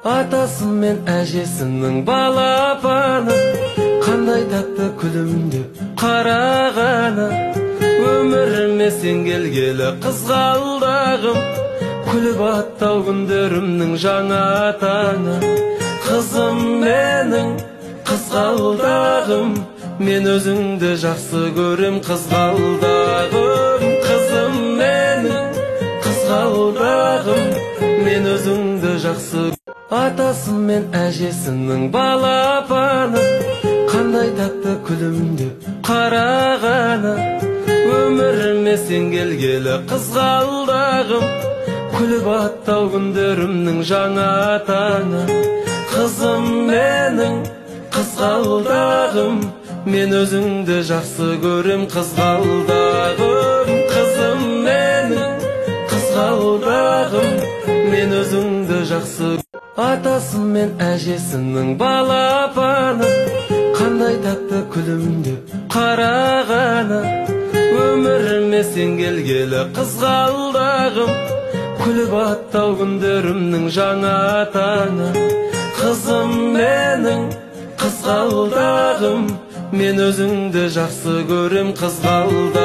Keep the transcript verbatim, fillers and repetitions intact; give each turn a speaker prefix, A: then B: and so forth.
A: Атасы мен әжесінің балапаны, қандай тәтті күлімдеп қарағаны. Өміріме сен келгелі қызғалдағым, күліп аттау күндерімнің жаңа таңы. Қызым менің қызғалдағым, мен өзіңді жақсы көрем қызғалдағым. Қызым менің қызғалдағым, мен өзіңді жақсы. Атасы мен әжесінің балапаны, қандай тәтті күлімдеп қарағаны. Өміріме сен келгелі қызғалдағым, күліп аттау күндерімнің жаңа таңы. Қызым менің қызғалдағым, мен өзіңді жақсы көрем қызғалдағым. Қызым менің қызғалдағым, мен өзіңді жақсы. Атасы мен әжесінің балапаны, қандай тәтті күлімдеп қарағаны. Өміріме сен келгелі қызғалдағым, күліп аттау күндерімнің жаңа таңы. Қызым менің қызғалдағым, мен өзіңді жақсы көрем қызғалдағым.